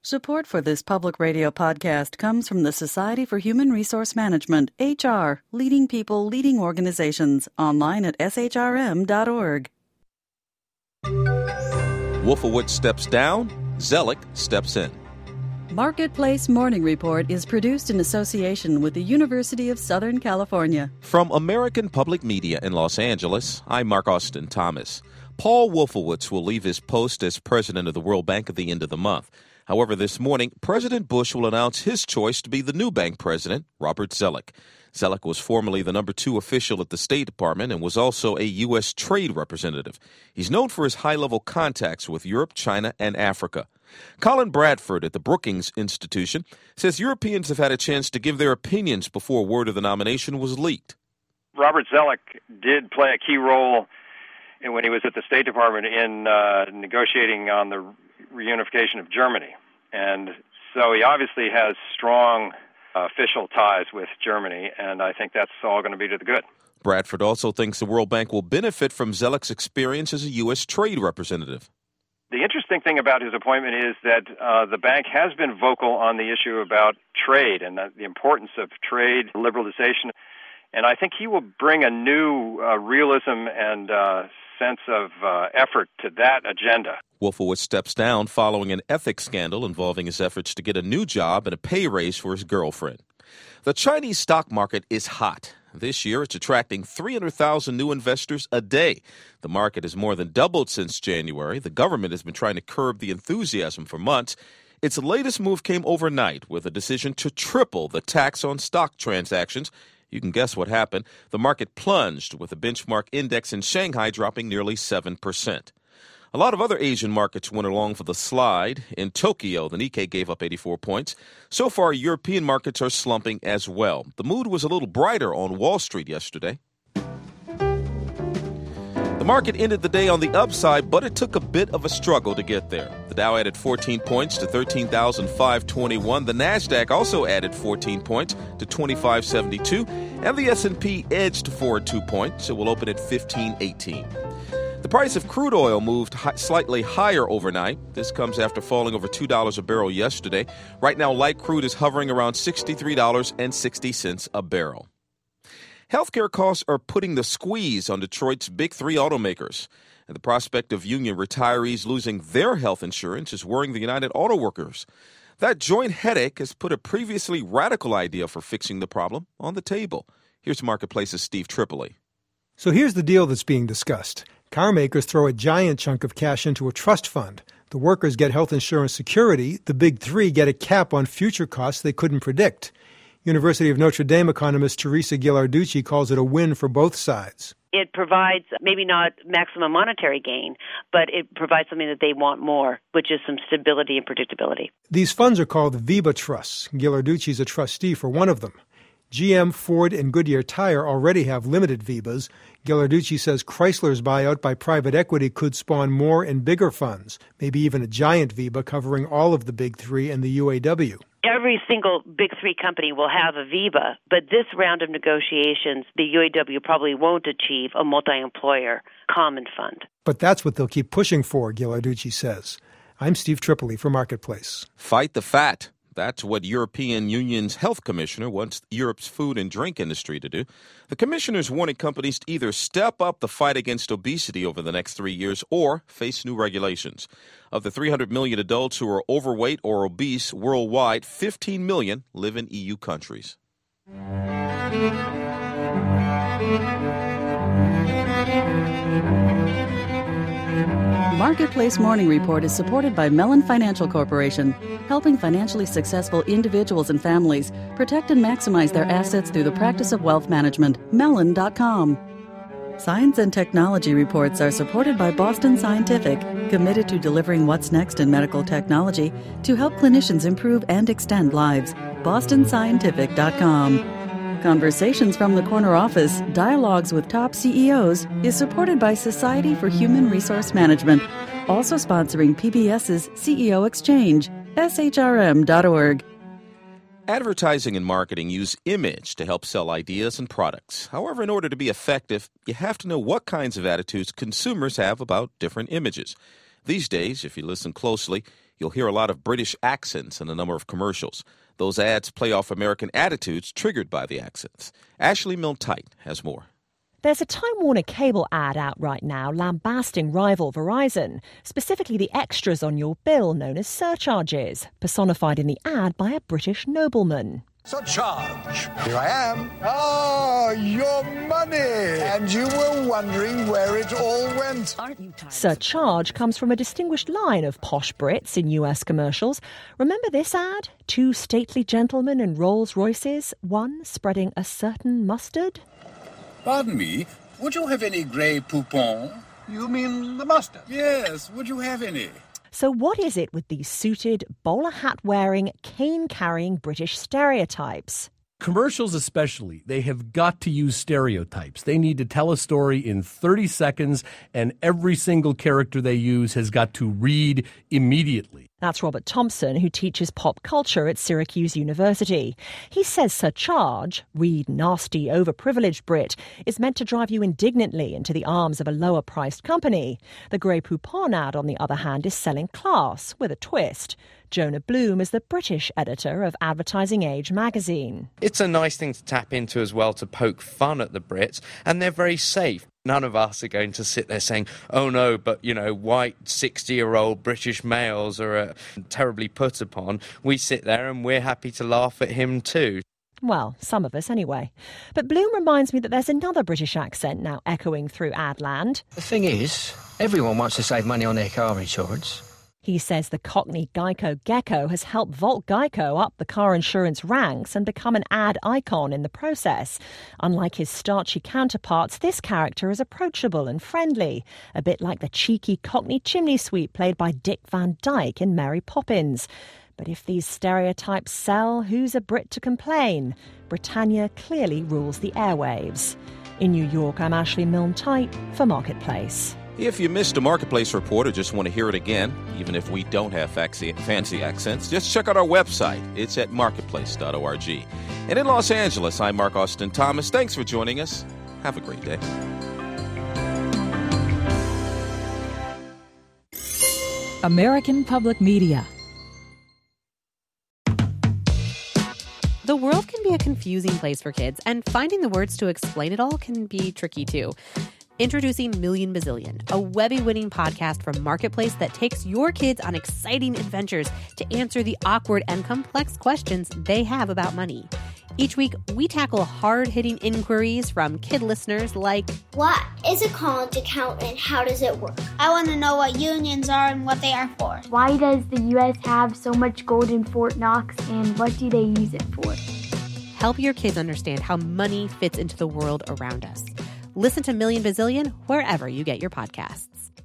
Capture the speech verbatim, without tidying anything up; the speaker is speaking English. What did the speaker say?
Support for this public radio podcast comes from the Society for Human Resource Management, H R, leading people, leading organizations, online at s h r m dot org. Wolfowitz steps down, Zellick steps in. Marketplace Morning Report is produced in association with the University of Southern California. From American Public Media in Los Angeles, I'm Mark Austin Thomas. Paul Wolfowitz will leave his post as president of the World Bank at the end of the month. However, this morning, President Bush will announce his choice to be the new bank president, Robert Zellick. Zellick was formerly the number two official at the State Department and was also a U S trade representative. He's known for his high-level contacts with Europe, China, and Africa. Colin Bradford at the Brookings Institution says Europeans have had a chance to give their opinions before word of the nomination was leaked. Robert Zellick did play a key role in, when he was at the State Department in uh, negotiating on the reunification of Germany. And so he obviously has strong uh, official ties with Germany, and I think that's all going to be to the good. Bradford also thinks the World Bank will benefit from Zellick's experience as a U S trade representative. The interesting thing about his appointment is that uh, the bank has been vocal on the issue about trade and the, the importance of trade liberalization. And I think he will bring a new uh, realism and uh, sense of uh, effort to that agenda. Wolfowitz steps down following an ethics scandal involving his efforts to get a new job and a pay raise for his girlfriend. The Chinese stock market is hot. This year, it's attracting three hundred thousand new investors a day. The market has more than doubled since January. The government has been trying to curb the enthusiasm for months. Its latest move came overnight with a decision to triple the tax on stock transactions. You can guess what happened. The market plunged, with the benchmark index in Shanghai dropping nearly seven percent. A lot of other Asian markets went along for the slide. In Tokyo, the Nikkei gave up eighty-four points. So far, European markets are slumping as well. The mood was a little brighter on Wall Street yesterday. The market ended the day on the upside, but it took a bit of a struggle to get there. The Dow added fourteen points to thirteen thousand five hundred twenty-one. The Nasdaq also added fourteen points to twenty-five seventy-two. And the S and P edged forward two points. It will open at fifteen eighteen. The price of crude oil moved hi- slightly higher overnight. This comes after falling over two dollars a barrel yesterday. Right now, light crude is hovering around sixty-three dollars and sixty cents a barrel. Healthcare costs are putting the squeeze on Detroit's big three automakers. And the prospect of union retirees losing their health insurance is worrying the United Auto Workers. That joint headache has put a previously radical idea for fixing the problem on the table. Here's Marketplace's Steve Tripoli. So here's the deal that's being discussed. Car makers throw a giant chunk of cash into a trust fund. The workers get health insurance security. The big three get a cap on future costs they couldn't predict. University of Notre Dame economist Teresa Ghilarducci calls it a win for both sides. It provides maybe not maximum monetary gain, but it provides something that they want more, which is some stability and predictability. These funds are called VEBA trusts. Ghilarducci's a trustee for one of them. G M, Ford, and Goodyear Tire already have limited VEBAs. Ghilarducci says Chrysler's buyout by private equity could spawn more and bigger funds, maybe even a giant VEBA covering all of the big three and the U A W. Every single big three company will have a VEBA, but this round of negotiations, the U A W probably won't achieve a multi-employer common fund. But that's what they'll keep pushing for, Ghilarducci says. I'm Steve Tripoli for Marketplace. Fight the fat. That's what European Union's health commissioner wants Europe's food and drink industry to do. The commissioner's warning companies to either step up the fight against obesity over the next three years or face new regulations. Of the three hundred million adults who are overweight or obese worldwide, fifteen million live in E U countries. Marketplace Morning Report is supported by Mellon Financial Corporation, helping financially successful individuals and families protect and maximize their assets through the practice of wealth management. Mellon dot com. Science and technology reports are supported by Boston Scientific, committed to delivering what's next in medical technology to help clinicians improve and extend lives. Boston Scientific dot com. Conversations from the Corner Office, Dialogues with Top C E Os, is supported by Society for Human Resource Management, also sponsoring P B S's C E O Exchange, S H R M dot org. Advertising and marketing use image to help sell ideas and products. However, in order to be effective, you have to know what kinds of attitudes consumers have about different images. These days, if you listen closely, You'll hear a lot of British accents in a number of commercials. Those ads play off American attitudes triggered by the accents. Ashley Milne-Tyte has more. There's a Time Warner Cable ad out right now lambasting rival Verizon, specifically the extras on your bill known as surcharges, personified in the ad by a British nobleman. Surcharge. Here I am. Ah, your money. And you were wondering where it all went. Aren't you tired? Surcharge comes from a distinguished line of posh Brits in U S commercials. Remember this ad? Two stately gentlemen in Rolls Royces, one spreading a certain mustard. Pardon me, would you have any Grey Poupon? You mean the mustard? Yes, would you have any? So what is it with these suited, bowler hat-wearing, cane-carrying British stereotypes? Commercials especially, they have got to use stereotypes. They need to tell a story in thirty seconds, and every single character they use has got to read immediately. That's Robert Thompson, who teaches pop culture at Syracuse University. He says surcharge, read nasty, overprivileged Brit, is meant to drive you indignantly into the arms of a lower-priced company. The Grey Poupon ad, on the other hand, is selling class, with a twist. Jonah Bloom is the British editor of Advertising Age magazine. It's a nice thing to tap into as well, to poke fun at the Brits, and they're very safe. None of us are going to sit there saying, oh no, but, you know, white sixty-year-old British males are uh, terribly put upon. We sit there and we're happy to laugh at him too. Well, some of us anyway. But Bloom reminds me that there's another British accent now echoing through Adland. The thing is, everyone wants to save money on their car insurance. He says the Cockney Geico Gecko has helped vault Geico up the car insurance ranks and become an ad icon in the process. Unlike his starchy counterparts, this character is approachable and friendly, a bit like the cheeky Cockney chimney sweep played by Dick Van Dyke in Mary Poppins. But if these stereotypes sell, who's a Brit to complain? Britannia clearly rules the airwaves. In New York, I'm Ashley Milne-Tyte for Marketplace. If you missed a Marketplace report or just want to hear it again, even if we don't have fancy, fancy accents, just check out our website. It's at marketplace dot org. And in Los Angeles, I'm Mark Austin Thomas. Thanks for joining us. Have a great day. American Public Media. The world can be a confusing place for kids, and finding the words to explain it all can be tricky too. Introducing Million Bazillion, a Webby-winning podcast from Marketplace that takes your kids on exciting adventures to answer the awkward and complex questions they have about money. Each week, we tackle hard-hitting inquiries from kid listeners like, what is a college account and how does it work? I want to know what unions are and what they are for. Why does the U S have so much gold in Fort Knox and what do they use it for? Help your kids understand how money fits into the world around us. Listen to Million Bazillion wherever you get your podcasts.